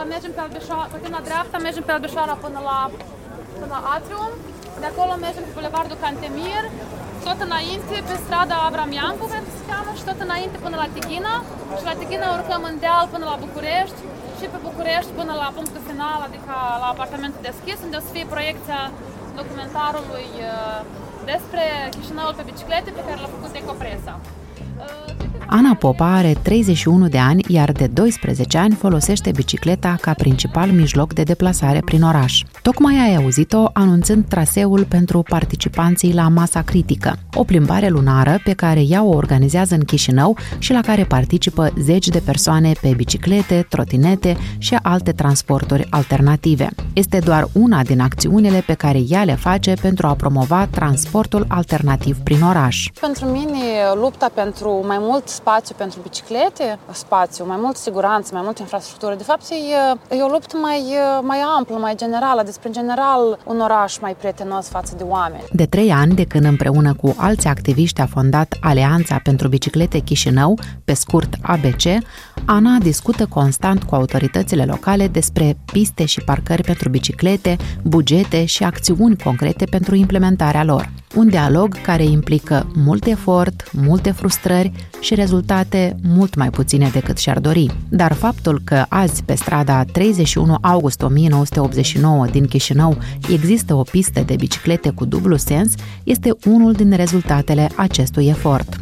mergem pe Albișoara, pe la dreapta mergem pe Albișoara până la Atrium, de acolo mergem pe Bulevardul Cantemir, tot înainte pe strada Avram Iancu, cred că se cheamă, și tot înainte până la Tighina, și la Tighina urcăm în deal până la București și pe București până la punctul final, adică la apartamentul deschis, unde o să fie proiecția documentarului despre Chișinăul pe biciclete pe care l-a făcut Ecopresa. Ana Popa are 31 de ani, iar de 12 ani folosește bicicleta ca principal mijloc de deplasare prin oraș. Tocmai ai auzit-o anunțând traseul pentru participanții la Masa Critică, o plimbare lunară pe ea o organizează în Chișinău și la care participă zeci de persoane pe biciclete, trotinete și alte transporturi alternative. Este doar una din acțiunile pe care ea le face pentru a promova transportul alternativ prin oraș. Pentru mine, lupta pentru mai mult spațiu pentru biciclete, mai mult siguranță, mai multă infrastructură. De fapt, e o luptă mai amplă, mai generală, despre, în general, un oraș mai prietenos față de oameni. De 3 ani, de când împreună cu alți activiști a fondat Alianța pentru Biciclete Chișinău, pe scurt ABC, Ana discută constant cu autoritățile locale despre piste și parcări pentru biciclete, bugete și acțiuni concrete pentru implementarea lor. Un dialog care implică mult efort, multe frustrări și rezultate mult mai puține decât și-ar dori. Dar faptul că azi, pe strada 31 august 1989 din Chișinău, există o pistă de biciclete cu dublu sens, este unul din rezultatele acestui efort.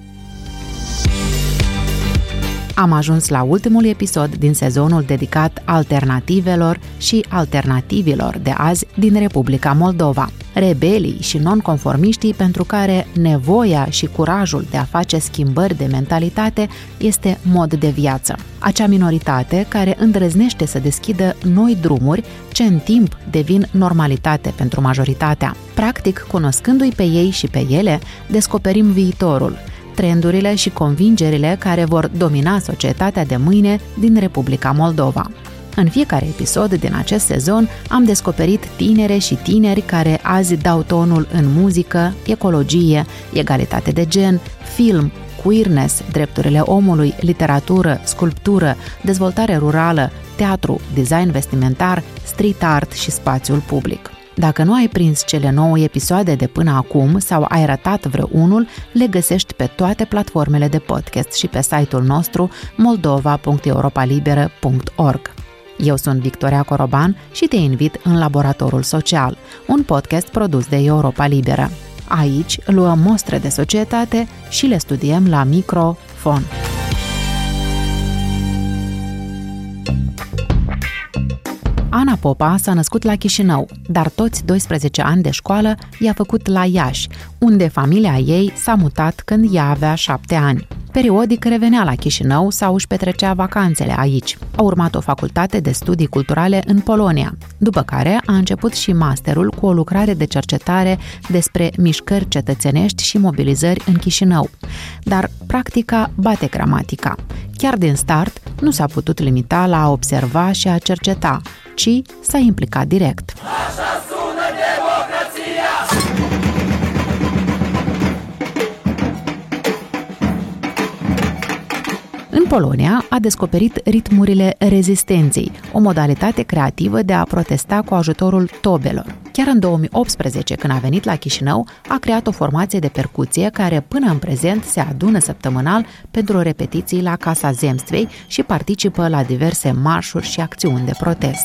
Am ajuns la ultimul episod din sezonul dedicat alternativelor și alternativilor de azi din Republica Moldova. Rebelii și nonconformiștii pentru care nevoia și curajul de a face schimbări de mentalitate este mod de viață. Acea minoritate care îndrăznește să deschidă noi drumuri ce în timp devin normalitate pentru majoritatea. Practic, cunoscându-i pe ei și pe ele, descoperim viitorul, trendurile și convingerile care vor domina societatea de mâine din Republica Moldova. În fiecare episod din acest sezon am descoperit tinere și tineri care azi dau tonul în muzică, ecologie, egalitate de gen, film, queerness, drepturile omului, literatură, sculptură, dezvoltare rurală, teatru, design vestimentar, street art și spațiul public. Dacă nu ai prins cele 9 episoade de până acum sau ai ratat vreunul, le găsești pe toate platformele de podcast și pe site-ul nostru moldova.europalibera.org. Eu sunt Victoria Coroban și te invit în Laboratorul Social, un podcast produs de Europa Liberă. Aici luăm mostre de societate și le studiem la microfon. Ana Popa s-a născut la Chișinău, dar toți 12 ani de școală i-a făcut la Iași, unde familia ei s-a mutat când ea avea 7 ani. Periodic revenea la Chișinău sau își petrecea vacanțele aici. A urmat o facultate de studii culturale în Polonia, după care a început și masterul cu o lucrare de cercetare despre mișcări cetățenești și mobilizări în Chișinău. Dar practica bate gramatica. Chiar din start nu s-a putut limita la a observa și a cerceta, ci s-a implicat direct. Așa sună democrația! În Polonia a descoperit ritmurile rezistenței, o modalitate creativă de a protesta cu ajutorul tobelor. Chiar în 2018, când a venit la Chișinău, a creat o formație de percuție care până în prezent se adună săptămânal pentru repetiții la Casa Zemstvei și participă la diverse marșuri și acțiuni de protest.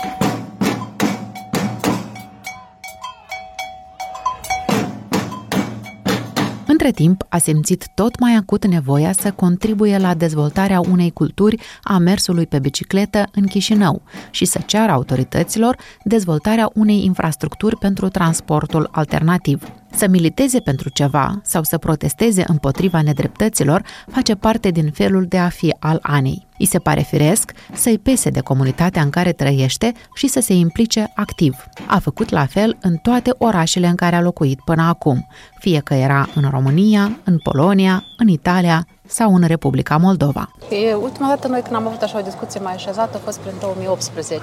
Între timp, a simțit tot mai acut nevoia să contribuie la dezvoltarea unei culturi a mersului pe bicicletă în Chișinău și să ceară autorităților dezvoltarea unei infrastructuri pentru transportul alternativ. Să militeze pentru ceva sau să protesteze împotriva nedreptăților face parte din felul de a fi al Anei. Îi se pare firesc să-i pese de comunitatea în care trăiește și să se implice activ. A făcut la fel în toate orașele în care a locuit până acum, fie că era în România, în Polonia, în Italia sau în Republica Moldova. Ultima dată noi când am avut așa o discuție mai așezată a fost prin 2018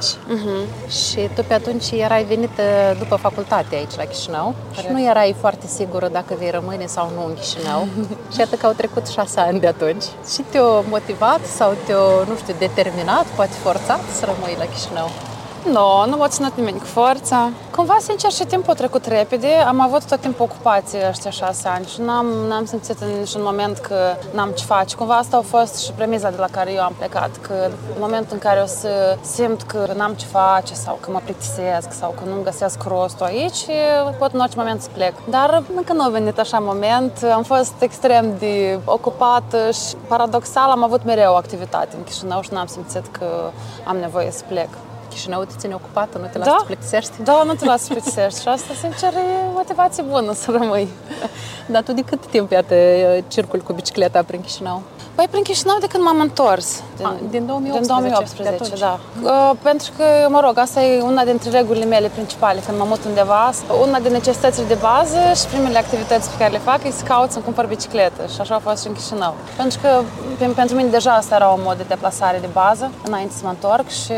și tu pe atunci erai venită după facultate aici la Chișinău și nu erai foarte sigură dacă vei rămâne sau nu în Chișinău și iată că au trecut 6 ani de atunci și te-a motivat sau te-a, nu știu, determinat, poate forțat să rămâi la Chișinău? Nu m-a ținut nimeni cu forța. Cumva, sincer, și timpul a trecut repede. Am avut tot timpul ocupație ăștia 6 ani și n-am simțit în niciun moment că n-am ce face. Cumva asta a fost și premiza de la care eu am plecat, că în momentul în care o să simt că n-am ce face sau că mă plictisesc sau că nu-mi găsesc rostul aici, pot în orice moment să plec. Dar încă nu a venit așa moment. Am fost extrem de ocupată și paradoxal am avut mereu o activitate în Chișinău și n-am simțit că am nevoie să plec. Chișinău te ține ocupată, nu te lasă să plictisești? Da, nu te lasă să plictisești și asta, sincer, e motivație bună să rămâi. Dar tu de cât timp, iată, circuli cu bicicleta prin Chișinău? Păi prin Chișinău de când m-am întors. Din 2018? Din 2018, da. Pentru că, mă rog, asta e una dintre regulile mele principale când mă mut undeva. Una din necesitățile de bază și primele activități pe care le fac e să caut să-mi cumpăr bicicletă. Și așa a fost și în Chișinău. Pentru că pentru mine deja asta era un mod de deplasare de bază înainte să mă întorc și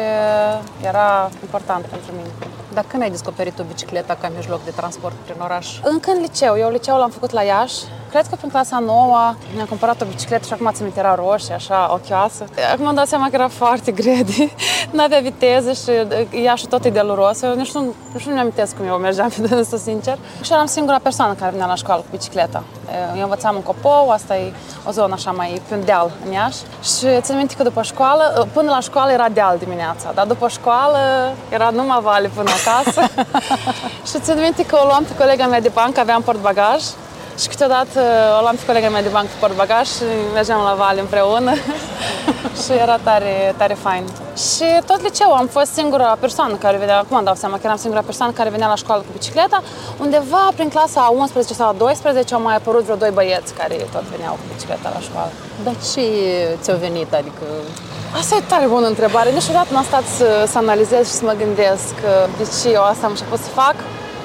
era important pentru mine. Dar când ai descoperit tu bicicleta ca mijloc de transport prin oraș? Încă în liceu. Eu liceul l-am făcut la Iași. Cred că prin clasa 9 mi-am cumpărat o bicicletă și acum ți-mi era roșie, așa, ochioasă. Acum îmi dau seama că era foarte grede, n-avea viteză și Iașul tot e deluros. Eu nici nu mi-amintesc cum eu mergeam pe dânsul, sincer. Și eram singura persoană care venea la școală cu bicicleta. Eu învățam în Copou, asta e o zonă așa mai pe un deal în Iași. Și țin minte că după școală, până la școală era deal dimineața, dar după școală era numai vale până acasă. Și țin minte că o luam pe colega mea de bancă, aveam portbagaj. Și câteodată o luam pe colega mea de bancă cu portbagaj și mergeam la vale împreună și era tare, tare fain. Și tot liceul am fost singura persoană care venea, acum îmi dau seama că eram singura persoană care venea la școală cu bicicleta. Undeva prin clasa 11 sau 12 au mai apărut vreo 2 băieți care tot veneau cu bicicleta la școală. Dar ce ți-a venit? Adică... Asta e tare bună întrebare. Niciodată n-am stat să analizez și să mă gândesc de ce eu asta am început să fac.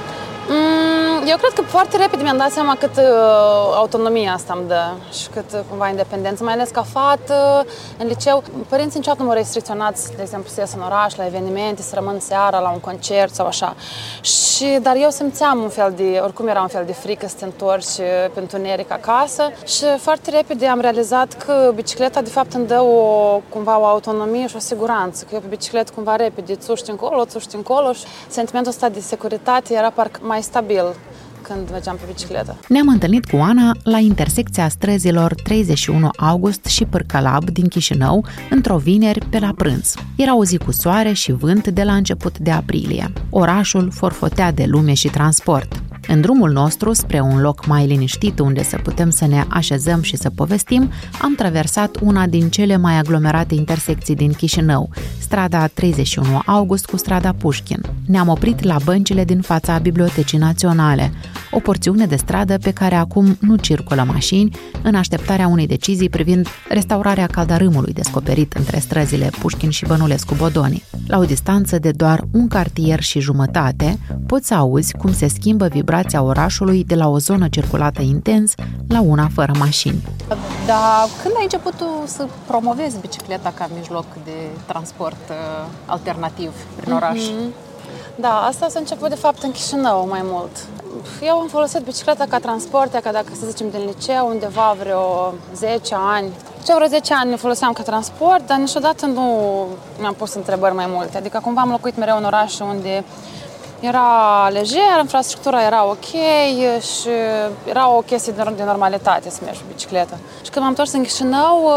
Eu cred că foarte repede mi-am dat seama cât autonomia asta îmi dă și cât cumva independență, mai ales ca fată în liceu. Părinții niciodată nu m-au restricționat, de exemplu, să ies în oraș, la evenimente, să rămân seara la un concert sau așa. Dar eu simțeam oricum era un fel de frică să te întorci pe întuneric acasă și foarte repede am realizat că bicicleta de fapt îmi dă cumva o autonomie și o siguranță, că eu pe bicicletă cumva repede țuști încolo și sentimentul ăsta de securitate era parcă mai stabil când mergeam pe bicicletă. Ne-am întâlnit cu Ana la intersecția străzilor 31 August și Pârcălab din Chișinău, într-o vineri pe la prânz. Era o zi cu soare și vânt de la început de aprilie. Orașul forfotea de lume și transport. În drumul nostru spre un loc mai liniștit unde să putem să ne așezăm și să povestim, am traversat una din cele mai aglomerate intersecții din Chișinău, strada 31 August cu strada Pușkin. Ne-am oprit la băncile din fața Bibliotecii Naționale, o porțiune de stradă pe care acum nu circulă mașini, în așteptarea unei decizii privind restaurarea caldarâmului descoperit între străzile Pușkin și Bănulescu Bodoni. La o distanță de doar un cartier și jumătate, poți să auzi cum se schimbă vibrația orașului de la o zonă circulată intens la una fără mașini. Dar când ai început tu să promovezi bicicleta ca mijloc de transport alternativ prin oraș? Da, asta s-a început de fapt în Chișinău mai mult. Eu am folosit bicicleta ca transport, ca dacă să zicem din liceu, undeva vreo 10 ani. Ce vreo 10 ani ne foloseam ca transport, dar niciodată nu mi-am pus întrebări mai multe. Adică cumva am locuit mereu în orașe unde era lejer, infrastructura era ok și era o chestie de normalitate să mergi cu bicicletă. Și când m-am întors în Chișinău,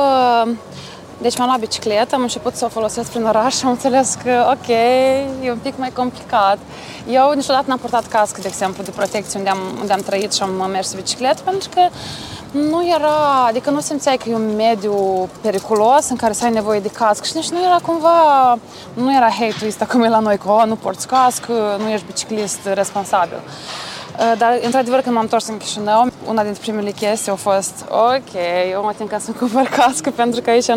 deci mi-am luat bicicletă, am început să o folosesc prin oraș și am înțeles că, ok, e un pic mai complicat. Eu niciodată n-am purtat cască, de exemplu, de protecție unde am trăit și am mers pe bicicletă, pentru că nu era, adică nu simțeai că e un mediu periculos în care să ai nevoie de cască și nici nu era cumva, nu era hate-ul ăsta cum e la noi, că nu porți cască, nu ești biciclist responsabil. Dar, într-adevăr, când m-am întors în Chișinău, una dintre primele chestii a fost ok, eu mă tem ca să-mi cumpăr cască pentru că aici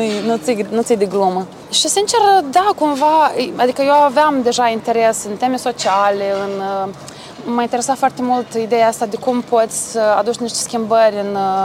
nu ți-e de glumă. Și, sincer, da, cumva, adică eu aveam deja interes în teme sociale, în m-a interesat foarte mult ideea asta de cum poți să aduci niște schimbări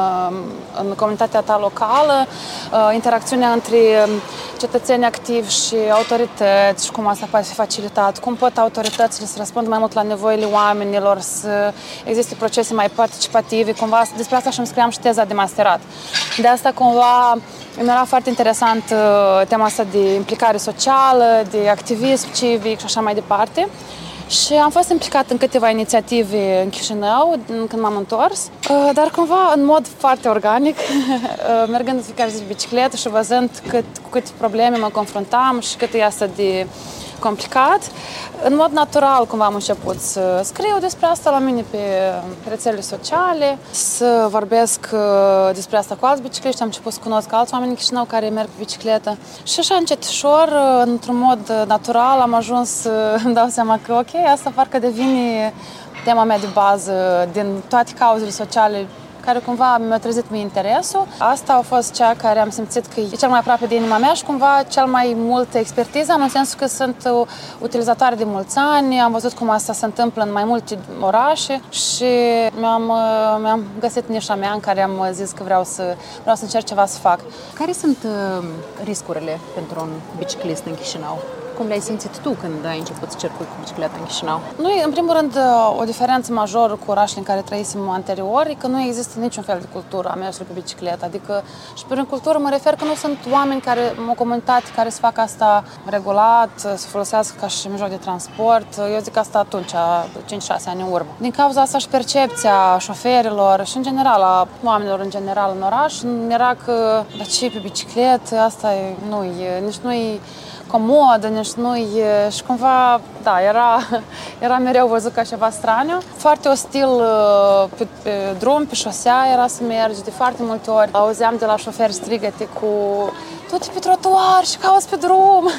în comunitatea ta locală, interacțiunea între cetățeni activi și autorități și cum asta poate fi facilitat, cum pot autoritățile să răspundă mai mult la nevoile oamenilor, să existe procese mai participative, cumva despre asta și îmi scriam și teza de masterat. De asta cumva mi era foarte interesant tema asta de implicare socială, de activism civic și așa mai departe. Și am fost implicat în câteva inițiative în Chișinău când m-am întors, dar cumva în mod foarte organic, mergând în fiecare zi pe bicicletă și văzând cu câte probleme mă confruntam și cât e asta de complicat. În mod natural, cumva am început să scriu despre asta la mine pe rețelele sociale, să vorbesc despre asta cu alți bicicliști, am început să cunosc alți oameni în Chișinău care merg pe bicicletă. Și așa, încetișor, într-un mod natural, am ajuns să îmi dau seama că, ok, asta parcă devine tema mea de bază din toate cauzele sociale care cumva mi-a trezit mie interesul. Asta a fost cea care am simțit că e cel mai aproape de inima mea și cumva cel mai multă expertiză, în sensul că sunt utilizatoare de mulți ani, am văzut cum asta se întâmplă în mai multe orașe și mi-am găsit nișa mea în care am zis că vreau să încerc ceva să fac. Care sunt riscurile pentru un biciclist în Chișinău? Cum le-ai simțit tu când ai început să circuli cu bicicleta în Chișinău? Nu e, în primul rând, o diferență majoră cu orașele în care trăisem anterior e că nu există niciun fel de cultură a mersului pe bicicletă. Adică, și prin cultură mă refer că nu sunt oameni o comunitate care să facă asta regulat, să folosească ca și mijloc de transport. Eu zic asta atunci, 5-6 ani în urmă. Din cauza asta și percepția șoferilor și în general a oamenilor în general în oraș era că dar ce pe bicicletă, asta nici nu-i comodă, nici nu-i... Și cumva, da, era mereu văzut ca ceva straniu. Foarte ostil pe drum, pe șosea era să mergi. De foarte multe ori auzeam de la șoferi strigăte cu du-te pe trotuar și cauți pe drum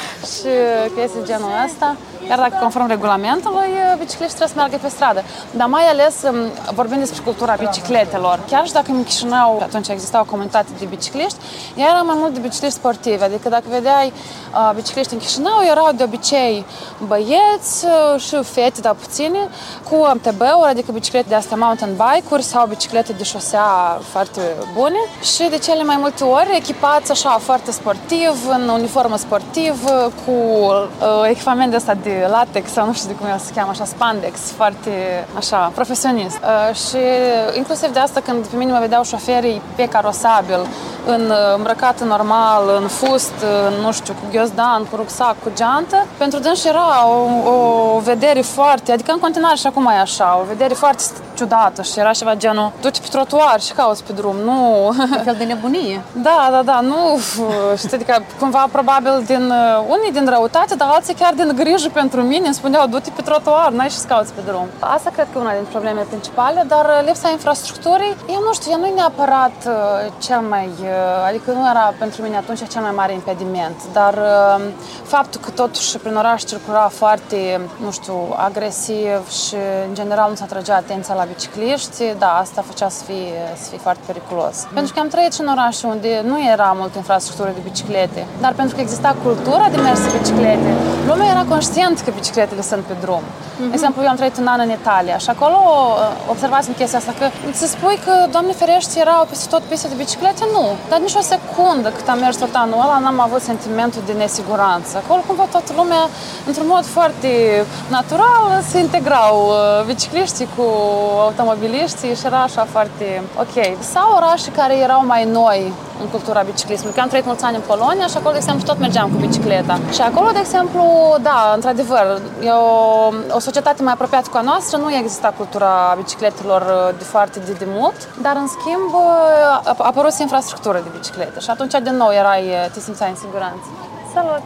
și chestii genul ăsta. Iar dacă conform regulamentului, bicicliștii trebuie să meargă pe stradă. Dar mai ales vorbim despre cultura bicicletelor. Chiar și dacă în Chișinău atunci exista o comunitate de bicicliști, era mai mult de bicicliști sportivi. Adică dacă vedeai bicicliști în Chișinău, erau de obicei băieți și fete, dar puține, cu MTB-uri, adică biciclete de astea mountain bike-uri sau biciclete de șosea foarte bune. Și de cele mai multe ori echipați așa foarte sportiv, în uniformă sportiv, cu echipament de ăsta de latex sau nu știu de cum se cheamă, așa, spandex, foarte așa, profesionist. Și inclusiv de asta când pe mine mă vedeau șoferii pe carosabil, îmbrăcat normal, în fust, nu știu, cu ghiozdan, cu rucsac, cu geantă, pentru dânsi era o vedere foarte, adică în continuare și acum e așa, o vedere foarte ciudată și era ceva genul du-te pe trotuar și cauți pe drum, nu... Un fel de nebunie. Da, nu, știi, adică cumva probabil unii din răutate, dar alții chiar din grijă pentru mine îmi spuneau du-te pe trotuar, n-ai și să cauți pe drum. Asta cred că e una din problemele principale, dar lipsa infrastructurii, eu nu știu, ea nu e neapărat cel mai, adică nu era pentru mine atunci cel mai mare impediment, dar faptul că totuși prin oraș circula foarte, nu știu, agresiv și în general nu se atragea atenția la bicicliști, da, asta făcea să fie foarte periculos. Pentru că am trăit și în orașe unde nu era multă infrastructură de biciclete, dar pentru că exista cultura de mers pe biciclete, lumea era conștient că bicicletele sunt pe drum. De exemplu, eu am trăit un an în Italia și acolo observați chestia asta, că să spui că, Doamne ferește, erau peste tot piste de biciclete, nu. Dar nici o secundă cât am mers tot anul ăla, n-am avut sentimentul de nesiguranță. Acolo cumva toată lumea, într-un mod foarte natural, se integrau bicicliștii cu automobiliștii și era așa foarte ok. Sau orașe care erau mai noi în cultura biciclismului. Că am trăit mulți ani în Polonia și acolo, de exemplu, tot mergeam cu bicicleta. Și acolo, de exemplu, da, într-adevăr, e o societate mai apropiată cu a noastră, nu exista cultura bicicletelor de foarte de mult, dar, în schimb, a apărut infrastructură de biciclete și atunci, din nou, te simțeai în siguranță. Salut!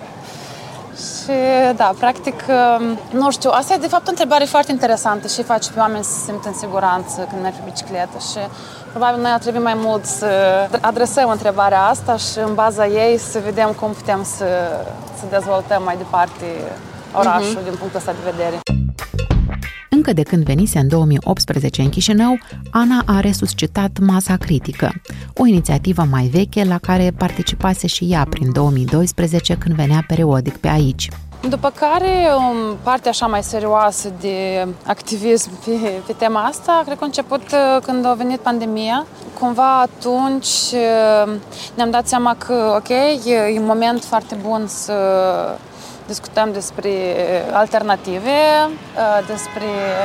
Și, da, practic, nu știu, asta e, de fapt, o întrebare foarte interesantă și face pe oameni să se simtă în siguranță când merg pe bicicletă și probabil noi ar trebui mai mult să adresăm întrebarea asta și în baza ei să vedem cum putem să dezvoltăm mai departe orașul din punctul ăsta de vedere. Încă de când venise în 2018 în Chișinău, Ana a resuscitat Masa Critică, o inițiativă mai veche la care participase și ea prin 2012 când venea periodic pe aici. După care, partea așa mai serioasă de activism pe tema asta, cred că a început când a venit pandemia. Cumva atunci ne-am dat seama că, ok, e un moment foarte bun să discutăm despre alternative, despre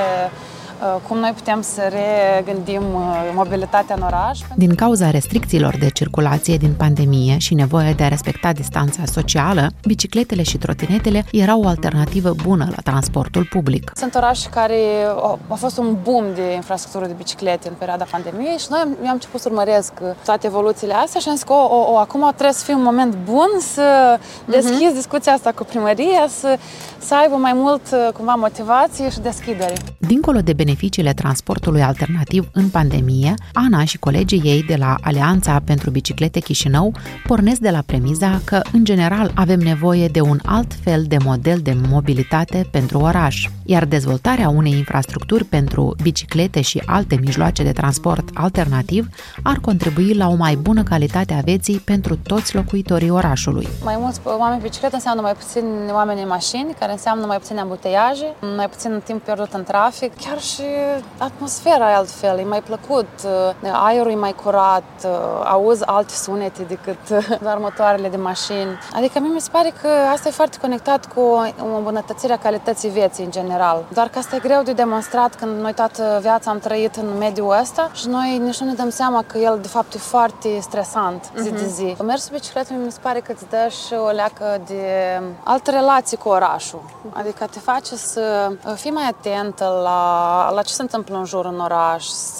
cum noi putem să regândim mobilitatea în oraș. Din cauza restricțiilor de circulație din pandemie și nevoia de a respecta distanța socială, bicicletele și trotinetele erau o alternativă bună la transportul public. Sunt orașe care a fost un boom de infrastructură de biciclete în perioada pandemiei și eu am început să urmăresc toate evoluțiile astea și am zis că acum trebuie să fie un moment bun să deschizi discuția asta cu primăria, să aibă mai mult cumva motivație și deschidere. Dincolo de beneficiile transportului alternativ în pandemie, Ana și colegii ei de la Alianța pentru Biciclete Chișinău pornesc de la premiza că, în general, avem nevoie de un alt fel de model de mobilitate pentru oraș, iar dezvoltarea unei infrastructuri pentru biciclete și alte mijloace de transport alternativ ar contribui la o mai bună calitate a vieții pentru toți locuitorii orașului. Mai mulți oameni pe bicicletă înseamnă mai puțini oameni în mașini, care înseamnă mai puține ambuteiaje, mai puțin timp pierdut în trafic, chiar și atmosfera e altfel, e mai plăcut, aerul e mai curat, auzi alte sunete decât doar motoarele de mașini. Adică mie mi se pare că asta e foarte conectat cu o îmbunătățire a calității vieții în general. Doar că asta e greu de demonstrat când noi toată viața am trăit în mediul ăsta și noi nici nu ne dăm seama că el de fapt e foarte stresant zi de zi. Mersul pe bicicletă mi se pare că îți dă și o leacă de altă relație cu orașul. Adică te face să fii mai atentă la ce se întâmplă în jur în oraș,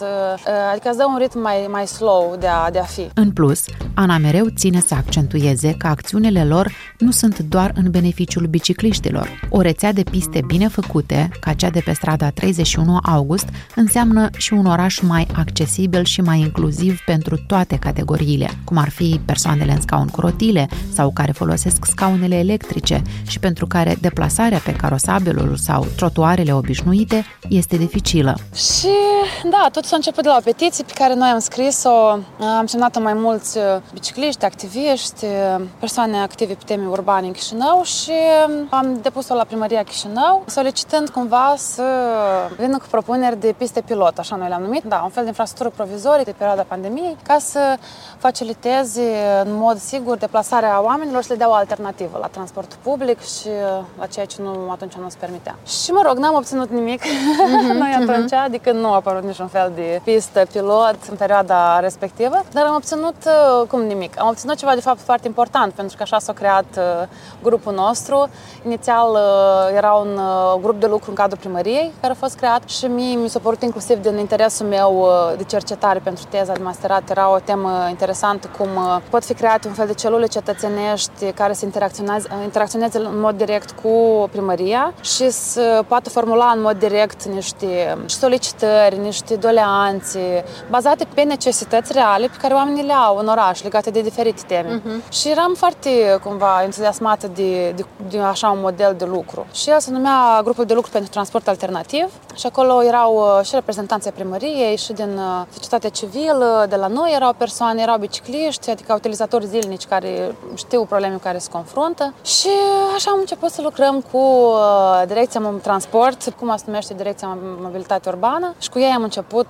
adică îți dă un ritm mai slow de a fi. În plus, Ana mereu ține să accentueze că acțiunile lor nu sunt doar în beneficiul bicicliștilor. O rețea de piste bine făcute, ca cea de pe strada 31 August, înseamnă și un oraș mai accesibil și mai inclusiv pentru toate categoriile, cum ar fi persoanele în scaun cu rotile sau care folosesc scaunele electrice și pentru care deplasarea pe carosabilul sau trotuarele obișnuite este dificilă. Și da, totul s-a început de la o petiție pe care noi am scris-o. Am semnat-o mai mulți bicicliști, activiști, persoane active pe teme urbane în Chișinău și am depus-o la Primăria Chișinău, solicitând cumva să vină cu propuneri de piste pilot, așa noi le-am numit, da, un fel de infrastructură provizorie de perioada pandemiei, ca să faciliteze în mod sigur deplasarea oamenilor și le dea o alternativă la transportul public și la ceea ce atunci nu se permitea. Și mă rog, n-am obținut nimic noi atunci, adică nu a apărut niciun fel de pistă pilot în perioada respectivă, dar am obținut cum nimic. Am obținut ceva de fapt foarte important, pentru că așa s-a creat grupul nostru. Inițial era un grup de lucru în cadrul primăriei care a fost creat și mi s-a părut inclusiv din interesul meu de cercetare pentru teza de masterat. Era o temă interesantă cum pot fi create un fel de celule cetățenești care să interacționeze în mod direct cu primăria și să poată formula în mod direct niște solicitări, niște doleanțe bazate pe necesități reale pe care oamenii le au în oraș, legate de diferite teme. Și eram foarte, cumva, entuziasmată de așa un model de lucru. Și el se numea Grupul de lucru pentru transport alternativ și acolo erau și reprezentanții primăriei și din societatea civilă, de la noi erau persoane, erau bicicliști, adică utilizatori zilnici care știu probleme cu care se confruntă. Și așa am început să lucrăm cu Direcția Transport, cum se numește Direcția Mobilitate Urbană, și cu ei am început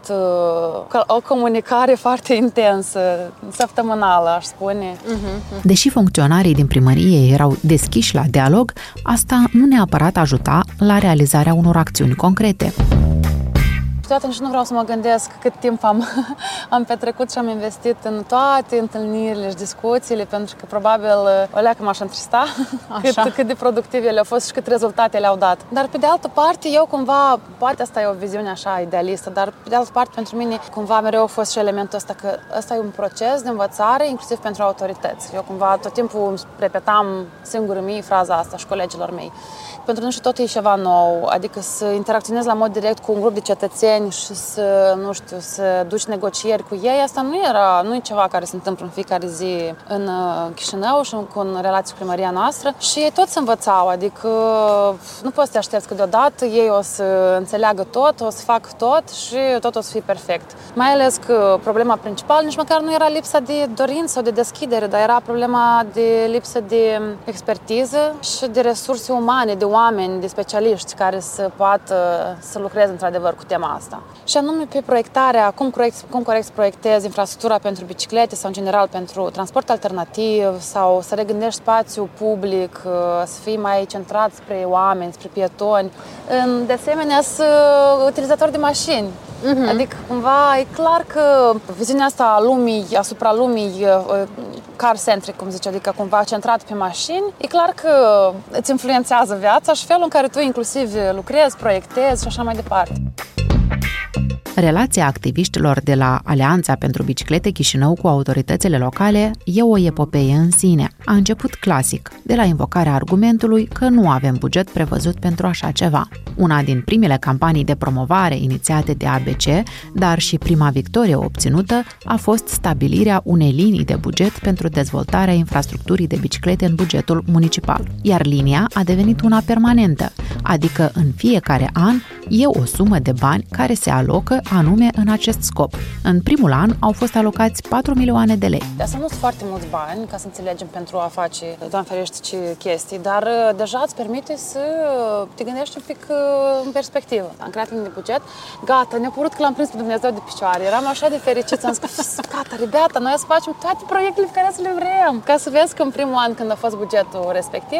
o comunicare foarte intensă, săptămânală, aș spune. Deși funcționarii din primărie erau deschiși la dialog, asta nu neapărat ajuta la realizarea unor acțiuni concrete. Câteodată nici nu vreau să mă gândesc cât timp am petrecut și am investit în toate întâlnirile și discuțiile, pentru că probabil o leacă m-aș întrista cât de productive le-au fost și cât rezultate le-au dat. Dar pe de altă parte, eu cumva, poate asta e o viziune așa idealistă, dar pe de altă parte pentru mine cumva mereu a fost și elementul ăsta că ăsta e un proces de învățare, inclusiv pentru autorități. Eu cumva tot timpul repetam singură mie fraza asta și colegilor mei. Pentru noi și tot e ceva nou, adică să interacționezi la mod direct cu un grup de cetățeni prieteni și să duci negocieri cu ei, asta nu e ceva care se întâmplă în fiecare zi în Chișinău și în relații cu primăria noastră și ei toți se învățau, adică nu poți să te aștepți că deodată ei o să înțeleagă tot, o să facă tot și tot o să fie perfect. Mai ales că problema principală nici măcar nu era lipsa de dorință sau de deschidere, dar era problema de lipsă de expertiză și de resurse umane, de oameni, de specialiști care să poată să lucreze într-adevăr cu tema asta. Și anume pe proiectarea, cum corect să proiectezi infrastructura pentru biciclete sau în general pentru transport alternativ sau să regândești spațiul public, să fii mai centrat spre oameni, spre pietoni. De asemenea, utilizatori de mașini. Adică, cumva, e clar că viziunea asta a lumii, asupra lumii car-centric, cum zice, adică cumva centrat pe mașini, e clar că îți influențează viața și felul în care tu inclusiv lucrezi, proiectezi și așa mai departe. Relația activiștilor de la Alianța pentru Biciclete Chișinău cu autoritățile locale e o epopeie în sine. A început clasic, de la invocarea argumentului că nu avem buget prevăzut pentru așa ceva. Una din primele campanii de promovare inițiate de ABC, dar și prima victorie obținută, a fost stabilirea unei linii de buget pentru dezvoltarea infrastructurii de biciclete în bugetul municipal. Iar linia a devenit una permanentă, adică în fiecare an e o sumă de bani care se alocă anume în acest scop. În primul an au fost alocați 4 milioane de lei. Asta nu sunt foarte mulți bani, ca să înțelegem, pentru a face, Doamne ferește, ce chestii, dar deja îți permite să te gândești un pic în perspectivă. Am creat linii de buget, gata, ne-a părut că l-am prins pe Dumnezeu de picioare. Eram așa de fericit, am zis, gata, rebeata, noi să facem toate proiectele pe care să le vrem. Ca să vezi că în primul an, când a fost bugetul respectiv,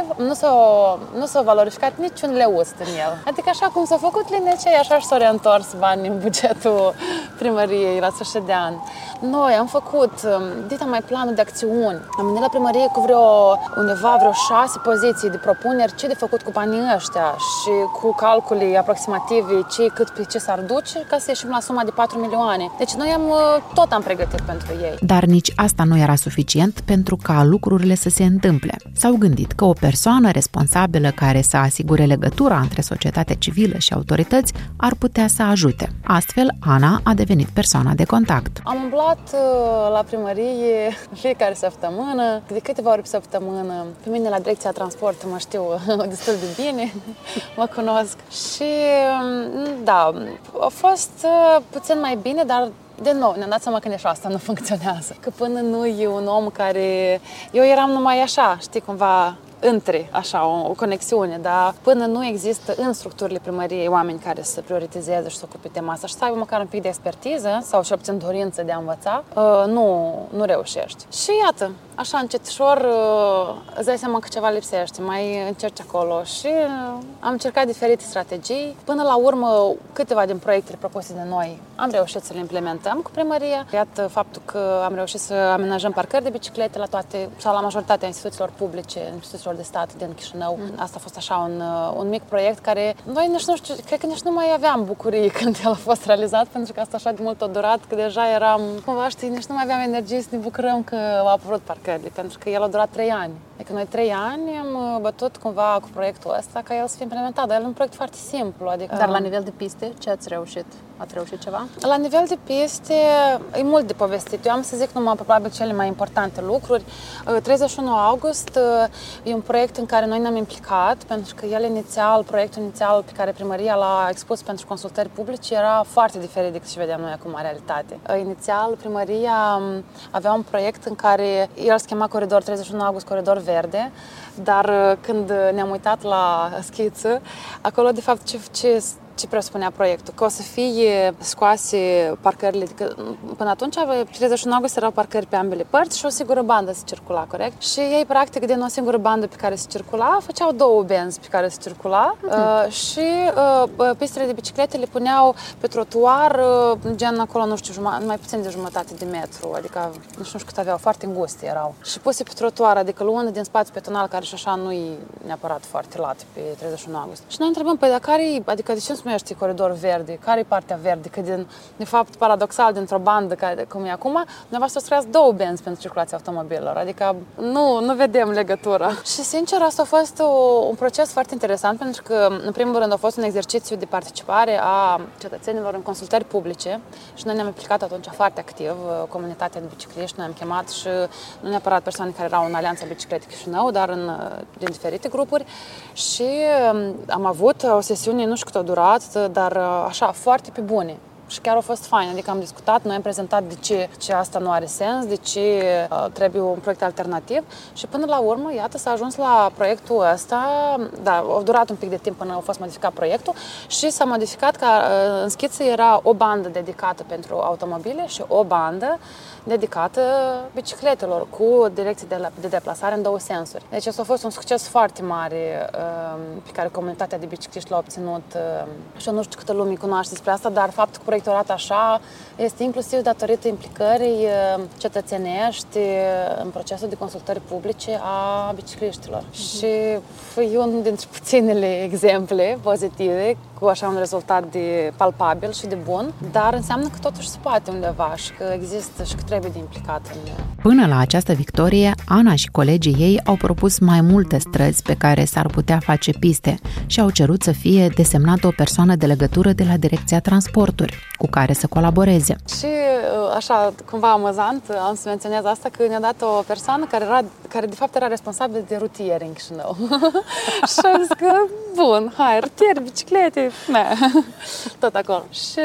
nu s-a valorificat niciun leuț în el. Adică așa cum s-a făcut linia aceea, așa și s-au reîntors banii în bugetul primăriei la sfârșit de an. Noi am făcut mai planul de acțiuni. Am venit la primărie cu vreo 6 poziții de propuneri ce de făcut cu banii ăștia și cu calculii aproximative pe ce s-ar duce ca să ieșim la suma de 4 milioane. Deci noi am pregătit pentru ei. Dar nici asta nu era suficient pentru ca lucrurile să se întâmple. S-au gândit că o persoană responsabilă care să asigure legătura între societatea civilă și autorități ar putea să ajute. Astfel, Ana a devenit persoana de contact. Am umblat la primărie fiecare săptămână, de câteva ori pe săptămână. Pe mine la direcția transport mă știu destul de bine, mă cunosc. Și da, a fost puțin mai bine, dar de nou, ne-am dat seama că nici asta nu funcționează. Că până nu e un om care... Eu eram numai așa, știi, cumva între, așa, o conexiune, dar până nu există în structurile primăriei oameni care să prioritizeze și să ocupe tema asta și să aibă măcar un pic de expertiză sau și obțin dorință de a învăța, nu reușești. Și iată, așa încetișor îți dai seama că ceva lipsește, mai încerci acolo și am încercat diferite strategii. Până la urmă, câteva din proiectele propuse de noi am reușit să le implementăm cu primăria. Iată faptul că am reușit să amenajăm parcări de biciclete la toate sau la majoritatea instituțiilor publice, instituțiilor de stat din Chișinău. Asta a fost așa un mic proiect care noi nici nu știu, cred că nici nu mai aveam bucurie când el a fost realizat, pentru că asta așa de mult a durat, că deja eram, cumva știi, nici nu mai aveam energie să ne bucurăm că au apărut parcările, pentru că el a durat 3 ani. Adică noi 3 ani am bătut cumva cu proiectul ăsta ca el să fie implementat, dar el e un proiect foarte simplu. Adică... Dar la nivel de piste, ce ați reușit? Ați reușit ceva? La nivel de piste, e mult de povestit. Eu am să zic numai probabil cele mai importante lucruri. 31 august e un proiect în care noi ne-am implicat, pentru că proiectul inițial pe care primăria l-a expus pentru consultări publice era foarte diferit decât ce vedeam noi acum în realitate. Inițial, primăria avea un proiect în care el se chema Coridor 31 august, Coridor Verde, dar când ne-am uitat la schiță, acolo de fapt ce presupunea proiectul? Că o să fie scoase parcările, adică până atunci, 31 august erau parcări pe ambele părți și o singură bandă se circula, corect? Și ei, practic, din o singură bandă pe care se circula, făceau 2 benzi pe care se circula și pistele de biciclete le puneau pe trotuar, gen acolo, nu știu, mai puțin de jumătate de metru, adică nu știu cât aveau, foarte înguste erau. Și puse pe trotuar, adică luând din spațiu petonal, care și așa nu e neapărat foarte lat pe 31 august. Și noi întrebăm, păi, adică de ce se numește coridor verde? Care e partea verde? Că de fapt, paradoxal, dintr-o bandă cum e acum, dumneavoastră să creați 2 benzi pentru circulația automobilelor. Adică nu vedem legătura. Și sincer, asta a fost un proces foarte interesant, pentru că, în primul rând, a fost un exercițiu de participare a cetățenilor în consultări publice și noi ne-am implicat atunci foarte activ, comunitatea de bicicliști, noi am chemat și nu neapărat persoane care erau în Alianța Biciclete Chișinău, dar din diferite grupuri și am avut o sesiune, nu știu cât a durat, dar așa, foarte pe bune. Și chiar a fost fain, adică am discutat, noi am prezentat de ce asta nu are sens, de ce trebuie un proiect alternativ și până la urmă, iată, s-a ajuns la proiectul ăsta, da, a durat un pic de timp până a fost modificat proiectul și s-a modificat că în schiță era o bandă dedicată pentru automobile și o bandă dedicată bicicletelor cu direcții de deplasare în 2 sensuri. Deci asta a fost un succes foarte mare pe care comunitatea de bicicliști l-a obținut și eu nu știu câtă lume cunoaște despre asta, dar faptul că proiectul arată așa este inclusiv datorită implicării cetățenești în procesul de consultări publice a bicicliștilor. Și e unul dintre puținele exemple pozitive cu așa un rezultat de palpabil și de bun, dar înseamnă că totuși se poate undeva și că există și că trebuie de implicat în ea. Până la această victorie, Ana și colegii ei au propus mai multe străzi pe care s-ar putea face piste și au cerut să fie desemnată o persoană de legătură de la Direcția Transporturi, cu care să colaboreze. Și așa, cumva amuzant, am să menționez asta, că ne-a dat o persoană care de fapt era responsabilă de rutiere în Chișinău. Și am zis că, bun, hai, rutieri, biciclete, tot acolo. Și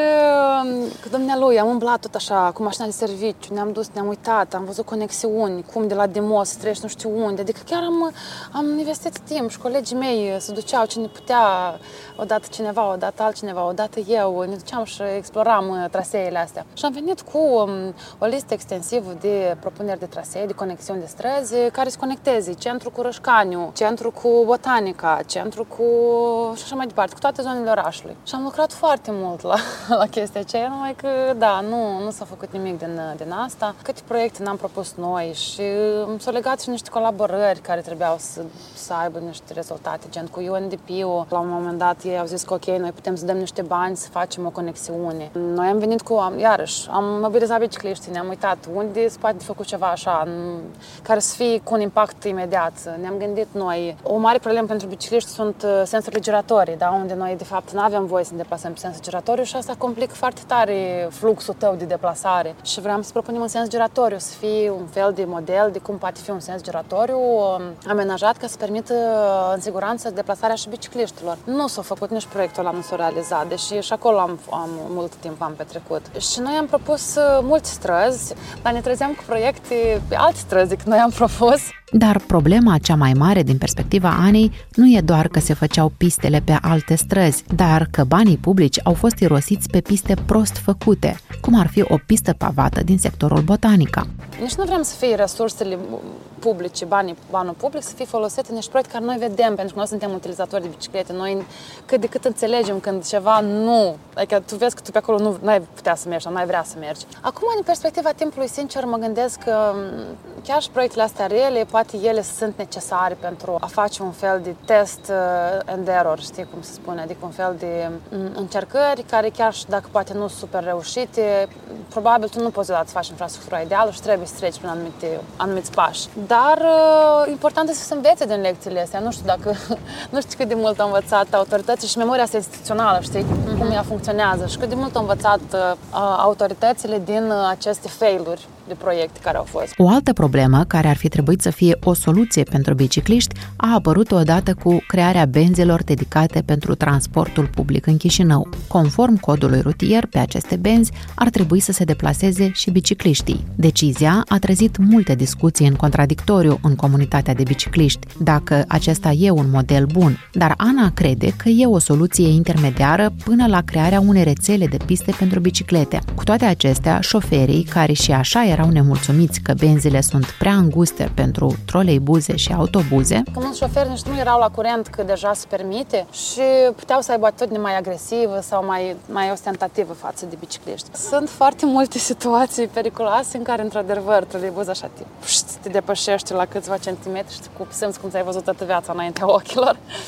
cu dumnealui am umblat tot așa, cu mașina de serviciu, ne-am dus, ne-am uitat, am văzut conexiuni, cum de la Demos să treci nu știu unde, adică chiar am investit timp și colegii mei se duceau cine putea, odată cineva, odată altcineva, odată eu, ne duceam și exploram traseele astea. Și am venit cu o listă extensivă de propuneri de trasee, de conexiuni de străzi, care se conecteze, centru cu Rășcaniu, centru cu Botanica, centru cu și așa mai departe, cu toate zonele orașului. Și am lucrat foarte mult la chestia aceea, numai că, da, nu s-a făcut nimic din asta. Câte proiecte n-am propus noi și s-au legat și niște colaborări care trebuiau să aibă niște rezultate, gen cu UNDP-ul. La un moment dat ei au zis că ok, noi putem să dăm niște bani să facem o conexiune. Noi am venit iarăși, am mobilizat bicicliștii, ne-am uitat unde se poate făcut ceva așa, care să fie cu un impact imediat. Ne-am gândit noi. O mare problemă pentru bicicliști sunt sensurile giratorii, da? Unde noi de fapt nu avem voie să ne deplasăm pe sens giratoriu și asta complică foarte tare fluxul tău de deplasare. Și vreau să propunem un sens giratoriu, să fie un fel de model de cum poate fi un sens giratoriu amenajat ca să permită în siguranță deplasarea și bicicliștilor. Nu s-a făcut nici proiectul ăla nu s-a realizat, deși și acolo am mult timp am petrecut. Și noi am propus multe străzi, dar ne trezeam cu proiecte pe alte străzi decât noi am propus. Dar problema cea mai mare din perspectiva Anei nu e doar că se făceau pistele pe alte străzi, dar că banii publici au fost irosiți pe piste prost făcute, cum ar fi o pistă pavată din sectorul Botanica. Nici nu vrem să fie resursele publice, banul public să fie folosite în niște proiecte care noi vedem, pentru că noi suntem utilizatori de biciclete, noi cât de cât înțelegem când ceva nu, adică tu vezi că tu pe acolo nu ai putea să mergi sau nu ai vrea să mergi. Acum, din perspectiva timpului, sincer, mă gândesc că chiar și proiectele astea rele, poate ele sunt necesare pentru a face un fel de test and error, știi cum se spune, adică un fel de încercări care chiar și dacă poate nu sunt super reușite, probabil tu nu poți să faci infrastructura ideală și trebuie să treci prin anumiți pași. Dar important este să se învețe din lecțiile astea. Nu știu cât de mult au învățat autoritățile și memoria asta instituțională, știi, cum ea funcționează și cât de mult au învățat autoritățile din aceste failuri de proiecte care au fost. O altă problemă care ar fi trebuit să fie o soluție pentru bicicliști a apărut odată cu crearea benzelor dedicate pentru transportul public în Chișinău. Conform codului rutier, pe aceste benzi ar trebui să se deplaseze și bicicliștii. Decizia a trezit multe discuții în contradictoriu în comunitatea de bicicliști, dacă acesta e un model bun, dar Ana crede că e o soluție intermediară până la crearea unei rețele de piste pentru biciclete. Cu toate acestea, șoferii, care și așa erau nemulțumiți că benzile sunt prea înguste pentru troleibuze și autobuze, că mulți șoferi nici nu erau la curent că deja se permite și puteau să aibă atitudine mai agresivă sau mai ostentativă față de bicicliști. Sunt foarte multe situații periculoase în care, într-adevăr, troleibuz așa te depășește la câțiva centimetri și simți cum ți-ai văzut toată viața înaintea ochilor.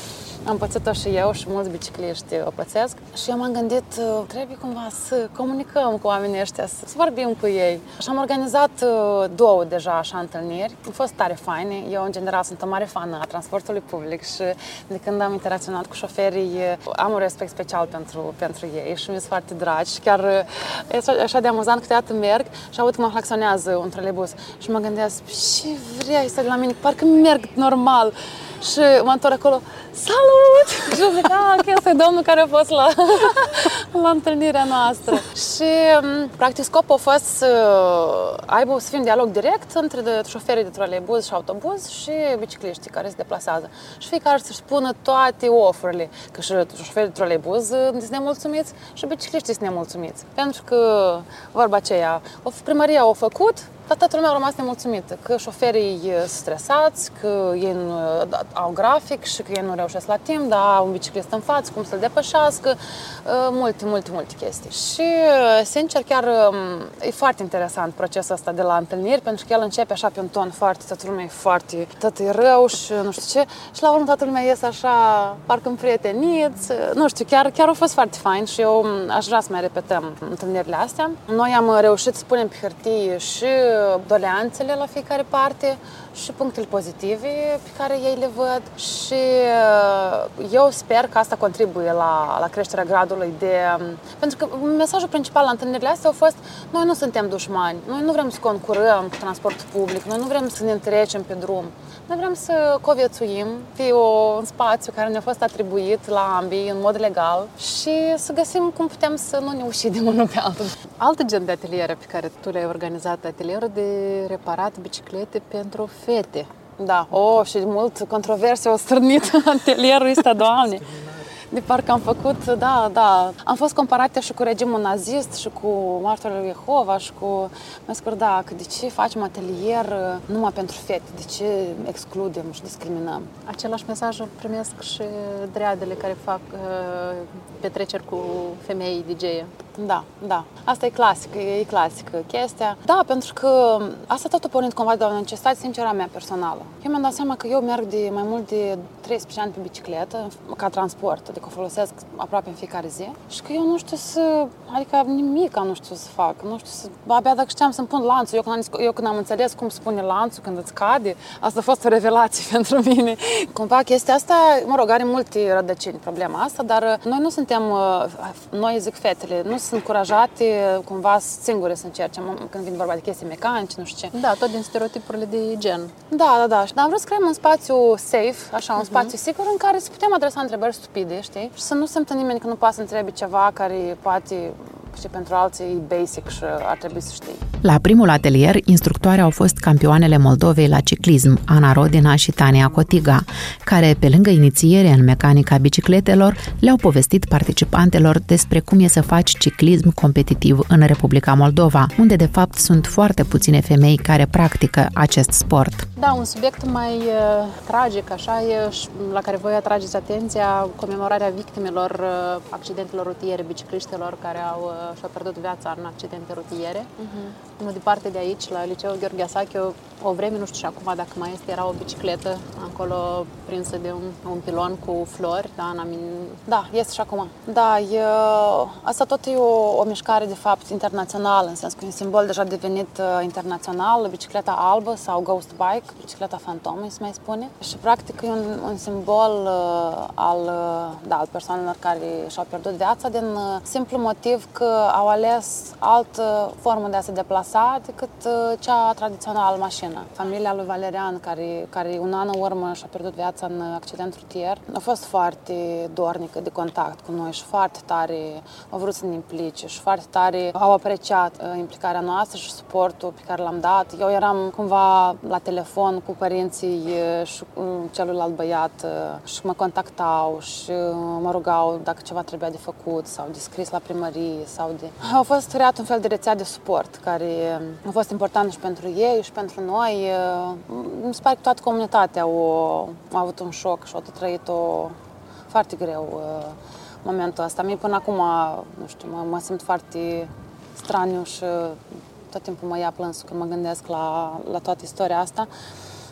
Am pățit-o și eu și mulți bicicliști o pățesc. Și eu m-am gândit, trebuie cumva să comunicăm cu oamenii ăștia, să vorbim cu ei. Și am organizat 2 deja așa întâlniri. Au fost tare faine. Eu, în general, sunt o mare fană a transportului public și de când am interacționat cu șoferii, am un respect special pentru ei și mi-sunt foarte dragi. Și chiar e așa de amuzant, câteodată merg și aud cum mă claxonează un troleibuz și mă gândesc, ce vrei să de la mine? Parcă merg normal. Și mă întorc acolo, salut! Și zic, ok, ăsta e domnul care a fost la întâlnirea noastră. Și, practic, scopul a fost să fie un dialog direct între șoferii de troleibuz și autobuz și bicicliștii care se deplasează. Și fiecare să-și spună toate oferele. Că și șoferii de troleibuz sunt nemulțumiți și bicicliștii sunt nemulțumiți. Pentru că, vorba aceea, primăria a făcut, dar toată lumea a rămas nemulțumită, că șoferii sunt stresați, că ei nu au grafic și că ei nu reușesc la timp, dar au un biciclist în față, cum să-l depășească, multe chestii. Și, sincer, chiar e foarte interesant procesul ăsta de la întâlniri, pentru că el începe așa pe un ton foarte, toată lumea e foarte, tot e rău și nu știu ce, și la urmă toată lumea iese așa, parcă împrieteniți, nu știu, chiar a fost foarte fain și eu aș vrea să mai repetăm întâlnirile astea. Noi am reușit să punem pe hârtie și doleanțele la fiecare parte și punctele pozitive pe care ei le văd și eu sper că asta contribuie la creșterea gradului pentru că mesajul principal la întâlnirile astea a fost noi nu suntem dușmani, noi nu vrem să concurăm cu transportul public, noi nu vrem să ne întrecem pe drum, noi vrem să conviețuim pe un spațiu care ne-a fost atribuit la ambii în mod legal și să găsim cum putem să nu ne ucidem unul pe altul. Altă gen de ateliere pe care tu le-ai organizat, atelierul de reparat biciclete pentru fete. Da, și mult controverse au stârnit atelierul ăsta, Doamne. De parcă am făcut, da. Am fost comparate și cu regimul nazist și cu martorii lui Jehova și cu... Mi-a spus, că de ce facem atelier numai pentru fete? De ce excludem și discriminăm? Același mesaj îl primesc și dreadele care fac petreceri cu femei DJ-e. Da. Asta e clasică chestia. Da, pentru că asta tot a pornit cumva de o necesitate sinceră a mea personală. Eu mi-am dat seama că eu merg de mai mult de 13 ani pe bicicletă, ca transport, adică o folosesc aproape în fiecare zi și că eu nu știu nimic nu știu să fac, nu știu abia dacă știam să-mi pun lanțul, eu când am înțeles cum se pune lanțul când îți cade, asta a fost o revelație pentru mine. Cumva chestia asta, are multe rădăcini problema asta, dar noi nu suntem, noi zic fetele, nu sunt încurajate cumva singure să încerce când vine vorba de chestii mecanice, nu știu ce. Da, tot din stereotipurile de gen. Da. Dar am vrut să creăm un spațiu safe, așa, un spațiu sigur în care să putem adresa întrebări stupide, știi? Și să nu simtă nimeni că nu poate să întrebe ceva care poate și pentru alții e basic și ar trebui să știi. La primul atelier, instructoare au fost campioanele Moldovei la ciclism, Ana Rodina și Tania Cotiga, care, pe lângă inițiere în mecanica bicicletelor, le-au povestit participantelor despre cum e să faci ciclism competitiv în Republica Moldova, unde, de fapt, sunt foarte puține femei care practică acest sport. Da, un subiect mai tragic, așa, la care voi atrageți atenția, comemorarea victimelor accidentelor rutiere, bicicliștilor care și-au pierdut viața în accidente rutiere. Nu departe de aici, la Liceul Gheorghe Asache, o vreme, nu știu și acum dacă mai este, era o bicicletă acolo prinsă de un pilon cu flori. Da, este și acum. Da, asta tot e o mișcare, de fapt, internațională, în sens că e un simbol deja devenit internațional, bicicleta albă sau ghost bike, bicicleta fantomă, se mai spune. Și, practic, e un simbol al persoanelor care și-au pierdut viața din simplu motiv că au ales altă formă de a se deplasa decât cea tradițională, mașină. Familia lui Valerian, care un an în urmă și-a pierdut viața în accident rutier, a fost foarte dornică de contact cu noi și foarte tare au vrut să ne implice și foarte tare au apreciat implicarea noastră și suportul pe care l-am dat. Eu eram cumva la telefon cu părinții și celuilalt băiat și mă contactau și mă rugau dacă ceva trebuia de făcut sau de scris la primărie Au fost creat un fel de rețea de suport care a fost important și pentru ei și pentru noi. Mi se pare că toată comunitatea a avut un șoc și a trăit-o foarte greu momentul ăsta. Mie până acum, nu știu, mă simt foarte straniu și tot timpul mă ia plânsul când mă gândesc la toată istoria asta.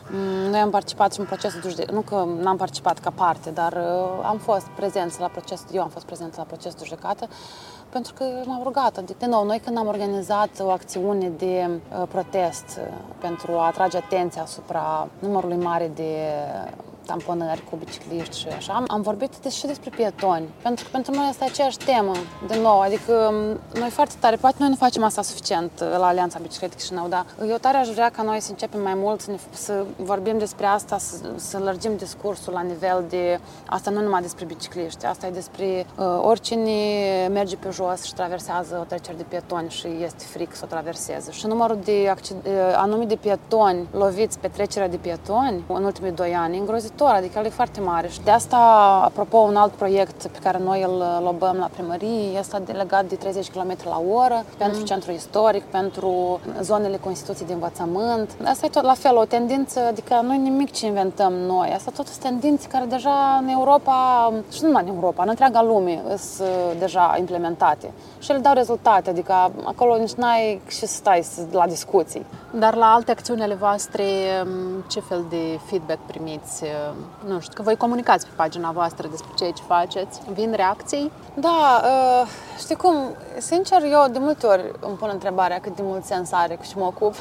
Noi am participat și în procesul de judecată. Nu că n-am participat ca parte, dar am fost prezenți la proces. Eu am fost prezentă la procesul de judecată pentru că m-am rugat. Adică, de nou, noi când am organizat o acțiune de protest pentru a atrage atenția asupra numărului mare de tamponări cu bicicliști și așa, am vorbit și despre pietoni, pentru că pentru noi asta e aceeași temă, de nou, adică noi foarte tare, poate noi nu facem asta suficient la Alianța Biciclete Chișinău, dar eu tare aș vrea ca noi să începem mai mult să vorbim despre asta, să lărgim discursul la nivel de, asta nu numai despre bicicliști, asta e despre oricine merge pe jos și traversează o trecere de pietoni și este fric să o traverseze. Și numărul de anume de pietoni loviți pe trecerea de pietoni în ultimii 2 ani îngrozitor, adică el e foarte mare. Și de asta, apropo, un alt proiect pe care noi îl lobăm la primărie este legat de 30 km la oră pentru centrul istoric, pentru zonele cu instituții de învățământ. Asta e tot la fel, o tendință, adică nu e nimic ce inventăm noi. Asta tot sunt tendințe care deja în Europa, și nu numai în Europa, în întreaga lume sunt deja implementate. Și ele dau rezultate, adică acolo nici n-ai și să stai la discuții. Dar la alte acțiuni ale voastre, ce fel de feedback primiți? Nu știu, că voi comunicați pe pagina voastră despre ceea ce faceți. Vin reacții? Da, știi cum, sincer, eu de multe ori îmi pun întrebarea cât de mult sens are cu ce mă ocup.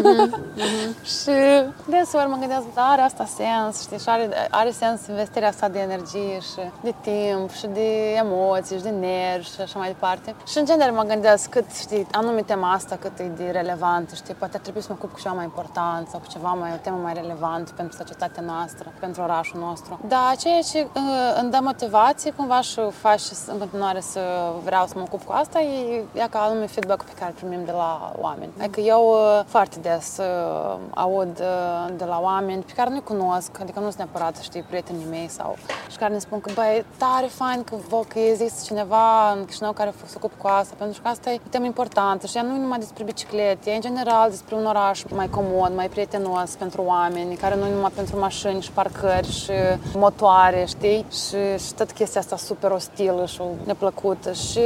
Și deseori mă gândesc, da, are asta sens, știi, și are sens investirea asta de energie și de timp și de emoții și de nervi și așa mai departe. Și în genere mă gândesc cât, știi, anume tema asta, cât e de relevantă, știi, poate ar trebui să mă ocup cu ceva mai important sau cu ceva o temă mai relevant pentru societatea noastră, pentru orașul nostru. Dar ceea ce îmi dă motivație cumva și faci în continuare să vreau să mă ocup cu asta e ca anume feedback-ul pe care îl primim de la oameni. Adică eu foarte des aud de la oameni pe care nu-i cunosc, adică nu sunt neapărat, știi, prietenii mei sau și care ne spun că, băi, tare fain că există cineva în Chișinău care se ocupă cu asta, pentru că asta e o temă importantă și ea nu e numai despre biciclete, e în general despre un oraș mai comod, mai prietenos pentru oameni, care nu e numai pentru mașini și parcări și motoare, știi? Și tot chestia asta super ostilă și neplăcută și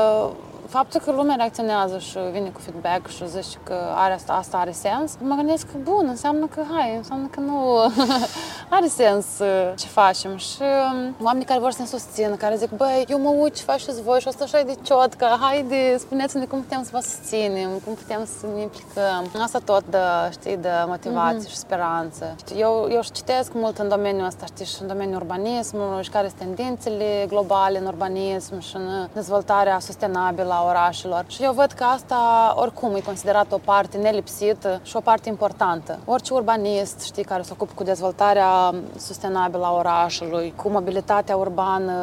faptul că lumea reacționează și vine cu feedback și zice că asta are sens, mă gândesc că bun, înseamnă că nu are sens ce facem. Și oamenii care vor să ne susțină, care zic, băi, eu mă uit ce faceți voi și asta așa e de ciotcă, haide, spuneți-ne cum putem să vă susținem, cum putem să ne implicăm. Asta tot dă motivație și speranță. Știi, eu citesc mult în domeniul ăsta, știi, și în domeniul urbanismului și care sunt tendințele globale în urbanism și în dezvoltarea sustenabilă a orașelor. Și eu văd că asta oricum e considerată o parte nelipsită și o parte importantă. Orice urbanist, știi, care se ocupă cu dezvoltarea sustenabilă a orașului, cu mobilitatea urbană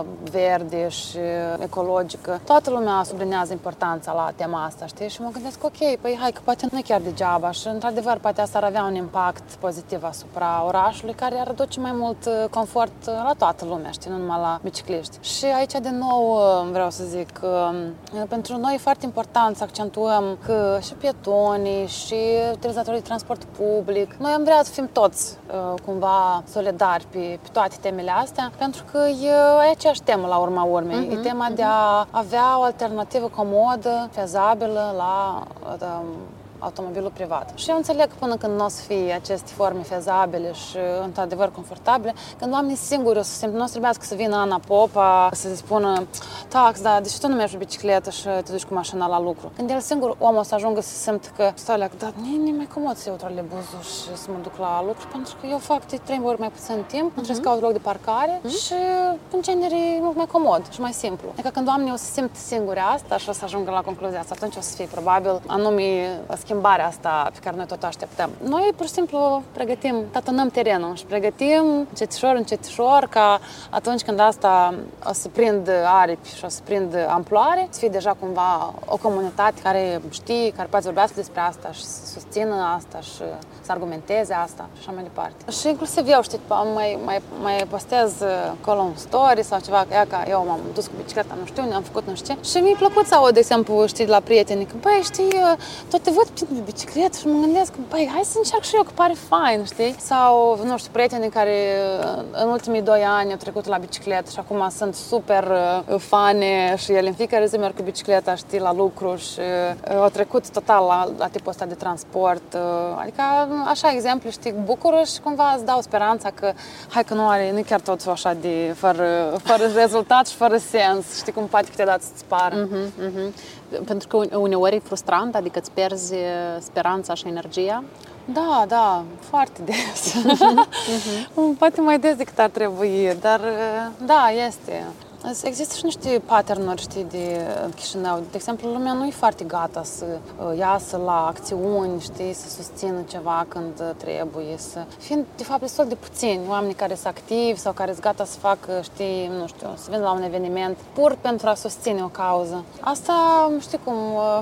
verde și ecologică, toată lumea sublinează importanța la tema asta, știi? Și mă gândesc, ok, păi hai că poate nu e chiar degeaba și într-adevăr poate asta ar avea un impact pozitiv asupra orașului care ar aduce mai mult confort la toată lumea, știi, nu numai la bicicliști. Și aici de nou vreau să zic pentru noi e foarte important să accentuăm că și pietonii și utilizatorii de transport public, noi am vrea să fim toți cumva solidari pe toate temele astea, pentru că e aceeași temă la urma urmei. E tema de a avea o alternativă comodă, fezabilă la automobilul privat. Și eu înțeleg că până când nu o să fie aceste forme fezabile și într-adevăr confortabile, când oamenii singuri o să simtă, nu o să trebuiască să vină Ana Popa să se spună tax, da, de ce tu nu mergi pe bicicletă și te duci cu mașina la lucru? Când el singur omul o să ajungă să se simtă că stai leac, dar nu e mai comod să iau trolebuzul și să mă duc la lucru, pentru că eu fac de 3 ori mai puțin timp, nu trebuie să caut loc de parcare și în genere e mult mai comod și mai simplu. Adică când oamenii o să simtă singuri asta și o să ajungă la concluzia asta, atunci o să fie probabil anume schimbarea asta pe care noi tot așteptăm. Noi pur și simplu pregătim, tatonăm terenul și pregătim încetișor ca atunci când asta o să prind aripi și o să prind amploare, să fie deja cumva o comunitate care știe, care poate vorbească despre asta și să susțină asta și să argumenteze asta și așa mai departe. Și inclusiv eu, știi, mai postez acolo un story sau ceva, că eu m-am dus cu bicicleta, nu știu, ne-am făcut nu știu ce. Și mi-e plăcut să aud, de exemplu, știi, de la prieteni, că băi, știi, tot te văd de bicicletă și mă gândesc, băi, hai să încerc și eu, că pare fain, știi? Sau, nu știu, prietenii care în ultimii 2 ani au trecut la bicicletă și acum sunt super fane și ele în fiecare zi merg cu bicicleta, știi, la lucru și au trecut total la tipul ăsta de transport. Adică, așa exemple, știi, bucură și cumva îți dau speranța că, hai că nu e chiar totul așa de fără rezultat și fără sens, știi, cum poate câteodată să-ți pară. Pentru că uneori e frustrant, adică îți pierzi speranța și energia? Da, foarte des. Poate mai des decât ar trebui, dar da, este. Există și niște pattern-uri, știi, de Chișinău. De exemplu, lumea nu e foarte gata să iasă la acțiuni, știi, să susțină ceva când trebuie, fiind, de fapt, destul de puțini oameni care sunt activi sau care sunt gata să facă, știi, nu știu, să vină la un eveniment pur pentru a susține o cauză. Asta, știi cum...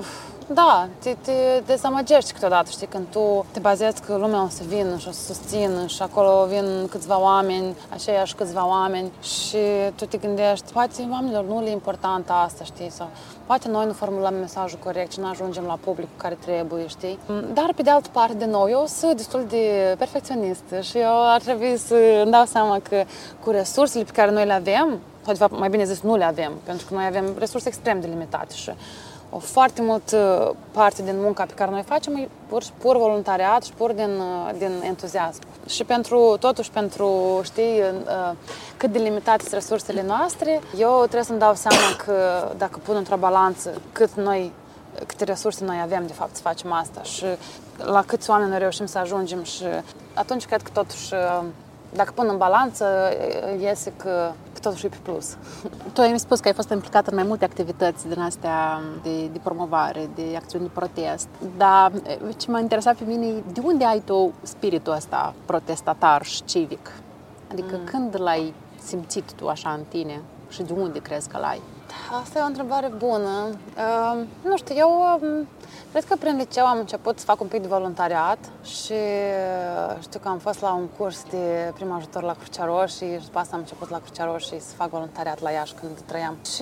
Da, te dezamăgești câteodată, știi, când tu te bazezi că lumea o să vină și o să susțină și acolo vin câțiva oameni, aceiași câțiva oameni și tu te gândești, poate oamenilor nu le e important asta, știi, sau poate noi nu formulăm mesajul corect și nu ajungem la publicul care trebuie, știi. Dar, pe de altă parte, de nou, eu sunt destul de perfecționistă și eu ar trebui să îmi dau seama că cu resursele pe care noi le avem, sau de fapt, mai bine zis, nu le avem, pentru că noi avem resurse extrem de limitate și o foarte multă parte din munca pe care noi facem e pur voluntariat și pur din entuziasm. Și totuși pentru, știi, cât de limitate sunt resursele noastre, eu trebuie să-mi dau seama că dacă pun într-o balanță câte resurse noi avem, de fapt, să facem asta și la câți oameni noi reușim să ajungem și atunci cred că totuși, dacă pun în balanță, iese că totuși e pe plus. Tu ai spus că ai fost implicată în mai multe activități din astea de promovare, de acțiuni de protest, dar ce m-a interesat pe mine e de unde ai tu spiritul ăsta protestatar și civic? Adică când l-ai simțit tu așa în tine și de unde crezi că l-ai? Asta e o întrebare bună. Nu știu, eu cred că prin liceu am început să fac un pic de voluntariat și știu că am fost la un curs de prim ajutor la Crucea Roșie și după asta am început la Crucea Roșie să fac voluntariat la Iași când trăiam. Și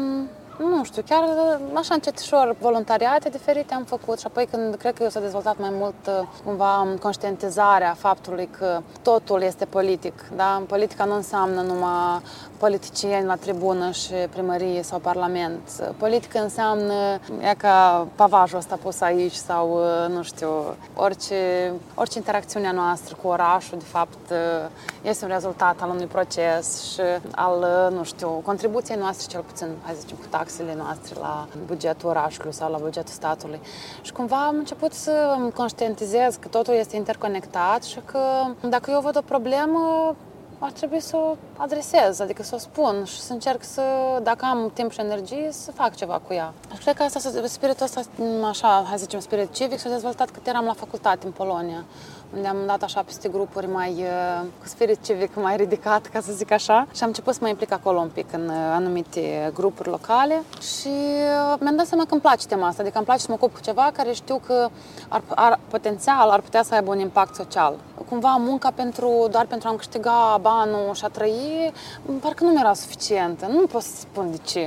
nu știu, chiar așa încetișor voluntariate diferite am făcut și apoi când cred că s-a dezvoltat mai mult cumva conștientizarea faptului că totul este politic, da? Politica nu înseamnă numai politicieni la tribună și primărie sau parlament. Politica înseamnă ca pavajul ăsta pus aici sau, nu știu, orice interacțiune a noastră cu orașul, de fapt, este un rezultat al unui proces și al, nu știu, contribuției noastre, cel puțin, hai să zicem, cu taxele noastre la bugetul orașului sau la bugetul statului. Și cumva am început să conștientizez că totul este interconectat și că dacă eu văd o problemă, ar trebui să o adresez, adică să o spun și să încerc să, dacă am timp și energie, să fac ceva cu ea. Și cred că spiritul ăsta, așa, hai să zicem, spirit civic, s-a dezvoltat cât eram la facultate în Polonia, unde am dat așa peste grupuri mai cu spirit civic mai ridicat, ca să zic așa, și am început să mă implic acolo un pic în anumite grupuri locale și mi-am dat seama că îmi place tema asta, adică îmi place să mă ocup cu ceva care știu că potențial ar putea să aibă un impact social. Cumva munca doar pentru a-mi câștiga banul și a trăi, parcă nu mi-era suficientă. Nu pot să spun de ce.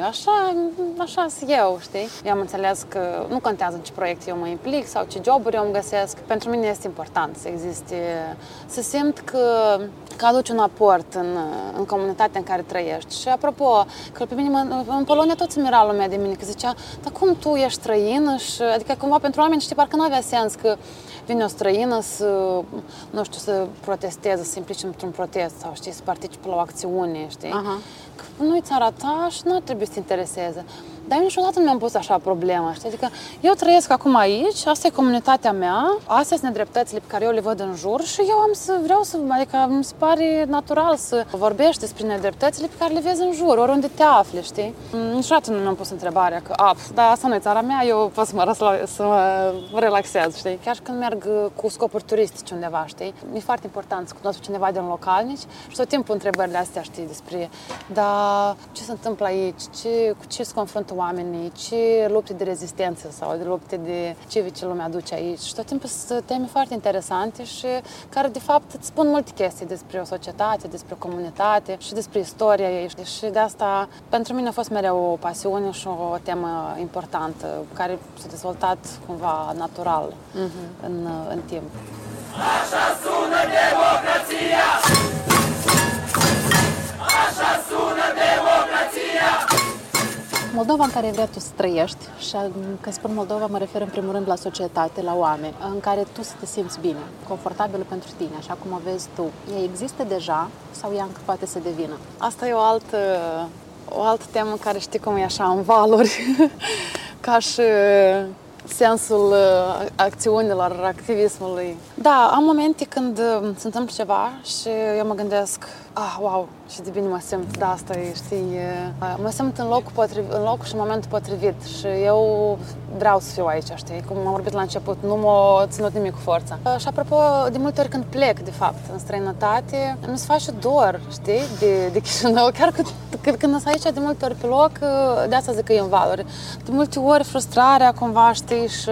Așa sunt eu, știi? Eu am înțeles că nu contează în ce proiect eu mă implic sau ce joburi eu îmi găsesc. Pentru mine este important să existe, să simt că aduci un aport în comunitatea în care trăiești. Și apropo, că pe mine în Polonia tot se mira lumea de mine, că zicea, dar cum tu ești străină? Și, adică cumva pentru oameni, știi, parcă nu avea sens că vine o străină nu știu, să protesteze, să se implice într-un protest sau, știi, să participe la o acțiune, știi? Că nu-i țara ta și nu ar trebui să te intereseze. Dar eu niciodată nu mi-am pus așa problema, știi? Adică eu trăiesc acum aici, asta e comunitatea mea, astea sunt nedreptățile pe care eu le văd în jur și eu adică mi se pare natural să vorbești despre nedreptățile pe care le vezi în jur, oriunde te afli, știi? Niciodată nu mi-am pus întrebarea că, dar asta nu e țara mea, eu pot să mă relaxez, știi? Chiar și când merg cu scopuri turistice undeva, știi? E foarte important să cunosc cineva din localnici și tot timpul întrebările astea, știi, despre, dar ce se întâmplă aici, cu ce se confruntă oamenii, ce lupte de rezistență sau de lupte de civice lumea aduce aici. Și tot timpul sunt teme foarte interesante și care, de fapt, îți spun multe chestii despre o societate, despre o comunitate și despre istoria ei. Și de asta, pentru mine a fost mereu o pasiune și o temă importantă, care s-a dezvoltat cumva natural în timp. Așa sună democrația! Așa sună democrația! Moldova în care vrea tu să trăiești, și când spun Moldova mă refer în primul rând la societate, la oameni, în care tu să te simți bine, confortabilă pentru tine, așa cum o vezi tu. Ea există deja sau ea încă poate să devină? Asta e o altă temă care știi cum e așa în valuri, ca și sensul acțiunilor, activismului. Da, am momente când se întâmplă ceva și eu mă gândesc, wow, și de bine mă simt, da, asta e, știi, mă simt în locul și în momentul potrivit și eu vreau să fiu aici, știi, cum am vorbit la început, nu m-a ținut nimic cu forța. Și apropo, de multe ori când plec, de fapt, în străinătate, mi se face dor, știi, de Chișinău, chiar când sunt aici de multe ori pe loc, de asta zic că e în valori. De multe ori frustrarea, cumva, știi, și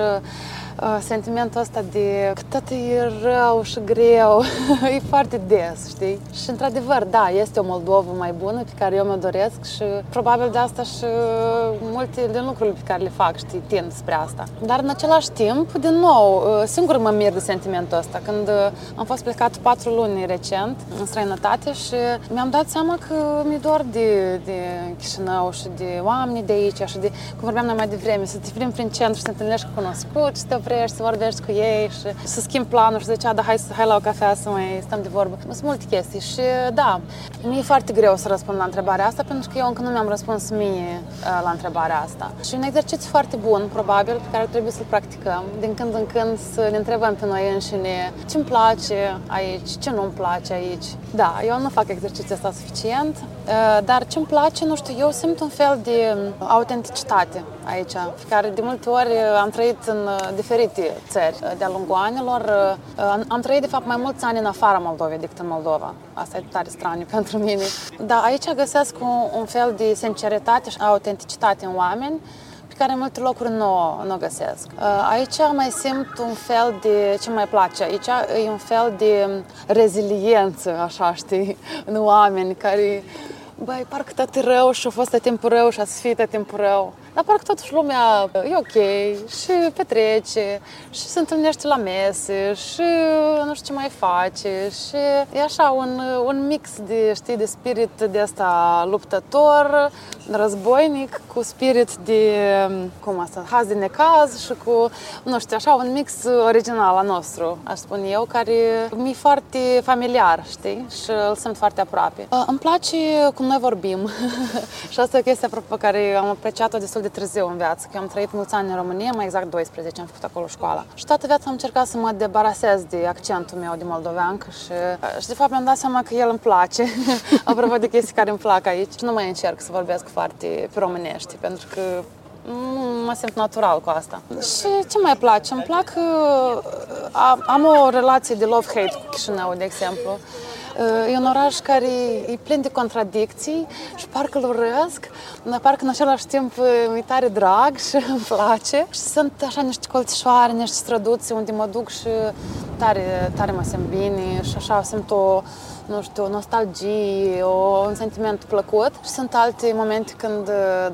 sentimentul ăsta de că tot e rău și greu, e foarte des, știi? Și într-adevăr, da, este o Moldovă mai bună pe care eu mă doresc și probabil de asta și multe din lucrurile pe care le fac, știi, tind spre asta. Dar în același timp, din nou, singur mă mir de sentimentul ăsta. Când am fost plecat 4 luni recent în străinătate și mi-am dat seama că mi-e dor de Chișinău și de oamenii de aici și de, cum vorbeam noi mai devreme, să te plimbi prin centru și să te întâlnești cu cunoscuți, să te oprești, să vorbești cu ei și să schimbi planuri și să zicea, da, hai la o cafea să mai stăm de vorbă. Sunt multe chestii și da, mi-e foarte greu să răspund la întrebarea asta pentru că eu încă nu mi-am răspuns mie la întrebarea asta. Și un exercițiu foarte bun, probabil, pe care trebuie să-l practicăm din când în când, să ne întrebăm pe noi înșine ce-mi place aici, ce nu-mi place aici. Da, eu nu fac exercițiul ăsta suficient, dar ce-mi place, nu știu, eu simt un fel de autenticitate aici, pe care de multe ori am trăit în diferite țări de-a lungul anilor. Am trăit, de fapt, mai mulți ani în afara Moldovei decât în Moldova. Asta e tare straniu pentru mine. Dar aici găsesc un fel de sinceritate și autenticitate în oameni pe care în multe locuri nu o găsesc. Aici mai simt un fel de, ce mai place aici, e un fel de reziliență, așa, știi, în oameni care, băi, parcă tot e rău și a fost tot timpul rău și a să fie tot timpul rău. Dar parcă totuși lumea e ok și petrece și se întâlnește la mese și nu știu ce mai face și e așa un mix de, știi, de spirit de asta luptător, războinic, cu spirit de, cum asta, haz de necaz și cu, nu știu, așa un mix original al nostru, aș spune eu, care mi-e foarte familiar, știi, și îl simt foarte aproape. Îmi place cum noi vorbim și asta e o chestie apropo care am apreciat-o destul de târziu în viață, că eu am trăit mulți ani în România, mai exact 12, am făcut acolo școala. Și toată viața am încercat să mă debarasez de accentul meu de moldoveancă și de fapt mi-am dat seama că el îmi place, apropo de chestii care îmi plac aici. Și nu mai încerc să vorbesc foarte pe românești, pentru că nu mă simt natural cu asta. Și ce mai place? Îmi plac, am o relație de love-hate cu Chișinău, de exemplu. E un oraș care e plin de contradicții și parcă îl urăsc, dar parcă în același timp e tare drag și îmi place. Și sunt așa niște colțișoare, niște străduțe unde mă duc și tare mă simt bine și așa simt o, nu știu, o nostalgie, un sentiment plăcut. Și sunt alte momente când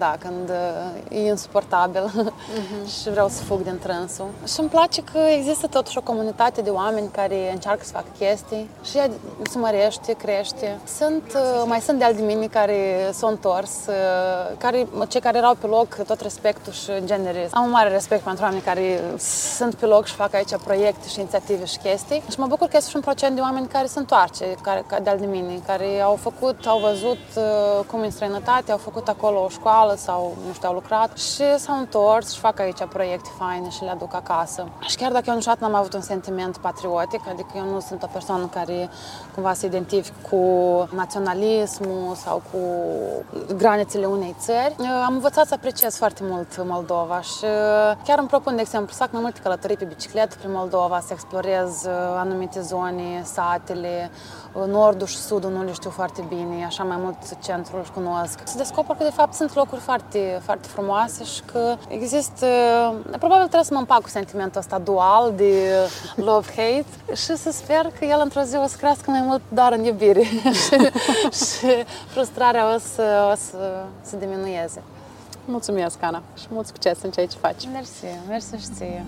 e insuportabil și vreau să fug din trânsul. Și îmi place că există totuși o comunitate de oameni care încearcă să facă chestii și ea se mărește, crește. Mai sunt de-al de mine care s-au întors, cei care erau pe loc, tot respectul și în genere. Am un mare respect pentru oameni care sunt pe loc și fac aici proiecte și inițiative și chestii. Și mă bucur că este și un procent de oameni care se întoarce, de-al de mine, care au văzut cum în străinătate, au făcut acolo o școală sau, nu știu, au lucrat și s-au întors și fac aici proiecte faine și le aduc acasă. Și chiar dacă eu niciodată n-am avut un sentiment patriotic, adică eu nu sunt o persoană care cumva se identifică cu naționalismul sau cu granițele unei țări, am învățat să apreciez foarte mult Moldova și chiar îmi propun, de exemplu, să fac mai multe călătorii pe bicicletă prin Moldova, să explorez anumite zone, satele, nordul și sudul nu le știu foarte bine, așa mai mult centrul își cunosc. Se descoperă că de fapt sunt locuri foarte, foarte frumoase și că există, probabil trebuie să mă împac cu sentimentul ăsta dual de love-hate și să sper că el într-o zi o să crească mai mult doar în iubire și frustrarea o să diminueze. Mulțumesc, Ana, și mult succes în ceea ce faci. Mersi și ție.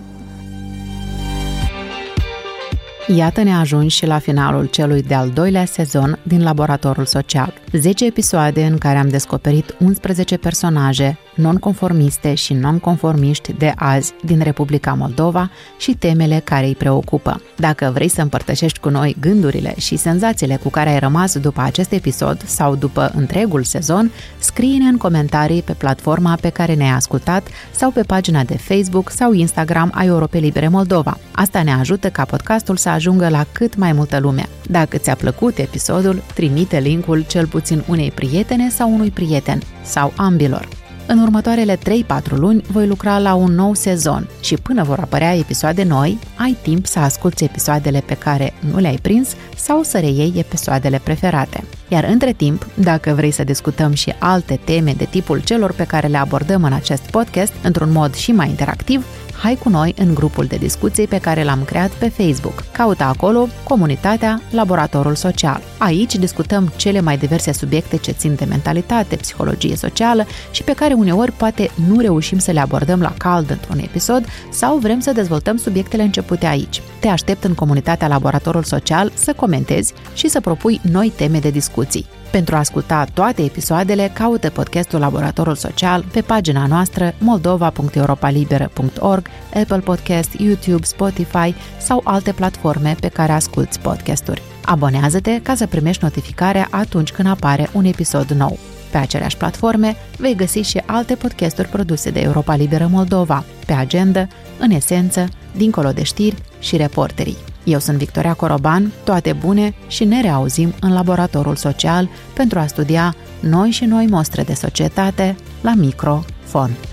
Iată ne ajungi și la finalul celui de-al doilea sezon din Laboratorul Social. 10 episoade în care am descoperit 11 personaje nonconformiste și nonconformiști de azi din Republica Moldova și temele care îi preocupă. Dacă vrei să împărtășești cu noi gândurile și senzațiile cu care ai rămas după acest episod sau după întregul sezon, scrie-ne în comentarii pe platforma pe care ne-ai ascultat sau pe pagina de Facebook sau Instagram a Europe Libere Moldova. Asta ne ajută ca podcastul să ajungă la cât mai multă lume. Dacă ți-a plăcut episodul, trimite linkul cel puțin unei prietene sau unui prieten, sau ambilor. În următoarele 3-4 luni voi lucra la un nou sezon și până vor apărea episoade noi, ai timp să asculți episoadele pe care nu le-ai prins sau să reiei episoadele preferate. Iar între timp, dacă vrei să discutăm și alte teme de tipul celor pe care le abordăm în acest podcast, într-un mod și mai interactiv, hai cu noi în grupul de discuții pe care l-am creat pe Facebook. Caută acolo Comunitatea Laboratorul Social. Aici discutăm cele mai diverse subiecte ce țin de mentalitate, psihologie socială și pe care uneori poate nu reușim să le abordăm la cald într-un episod sau vrem să dezvoltăm subiectele începute aici. Te aștept în Comunitatea Laboratorul Social să comentezi și să propui noi teme de discuții. Pentru a asculta toate episoadele, caută podcastul Laboratorul Social pe pagina noastră moldova.europalibera.org, Apple Podcast, YouTube, Spotify sau alte platforme pe care asculți podcasturi. Abonează-te ca să primești notificarea atunci când apare un episod nou. Pe aceleași platforme vei găsi și alte podcasturi produse de Europa Liberă Moldova, pe agenda, în esență, dincolo de știri și reporterii. Eu sunt Victoria Coroban, toate bune și ne reauzim în Laboratorul Social pentru a studia noi și noi mostre de societate la microfon.